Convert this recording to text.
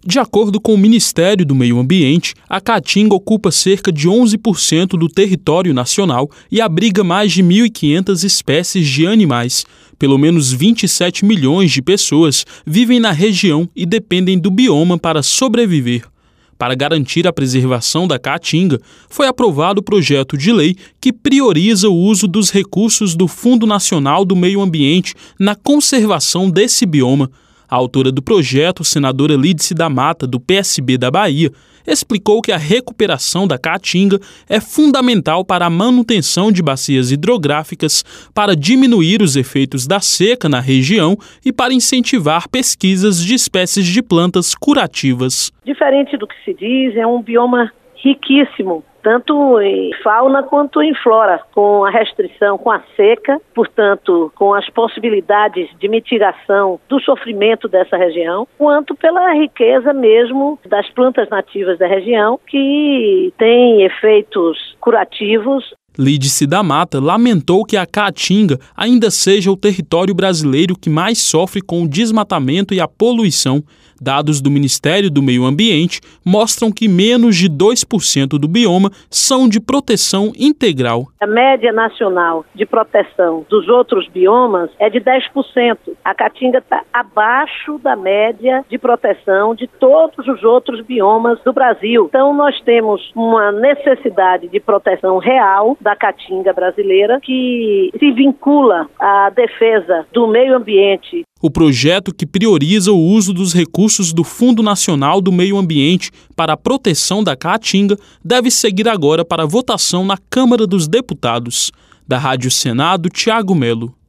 De acordo com o Ministério do Meio Ambiente, a Caatinga ocupa cerca de 11% do território nacional e abriga mais de 1.500 espécies de animais. Pelo menos 27 milhões de pessoas vivem na região e dependem do bioma para sobreviver. Para garantir a preservação da Caatinga, foi aprovado o projeto de lei que prioriza o uso dos recursos do Fundo Nacional do Meio Ambiente na conservação desse bioma. A autora do projeto, senadora Lídice da Mata, do PSB da Bahia, explicou que a recuperação da Caatinga é fundamental para a manutenção de bacias hidrográficas, para diminuir os efeitos da seca na região e para incentivar pesquisas de espécies de plantas curativas. Diferente do que se diz, é um bioma riquíssimo, tanto em fauna quanto em flora, com a restrição, com a seca, portanto, com as possibilidades de mitigação do sofrimento dessa região, quanto pela riqueza mesmo das plantas nativas da região, que tem efeitos curativos. Lídice da Mata lamentou que a Caatinga ainda seja o território brasileiro que mais sofre com o desmatamento e a poluição. Dados do Ministério do Meio Ambiente mostram que menos de 2% do bioma são de proteção integral. A média nacional de proteção dos outros biomas é de 10%. A Caatinga está abaixo da média de proteção de todos os outros biomas do Brasil. Então nós temos uma necessidade de proteção real da Caatinga brasileira que se vincula à defesa do meio ambiente. O projeto, que prioriza o uso dos recursos do Fundo Nacional do Meio Ambiente para a proteção da Caatinga, deve seguir agora para votação na Câmara dos Deputados. Da Rádio Senado, Tiago Melo.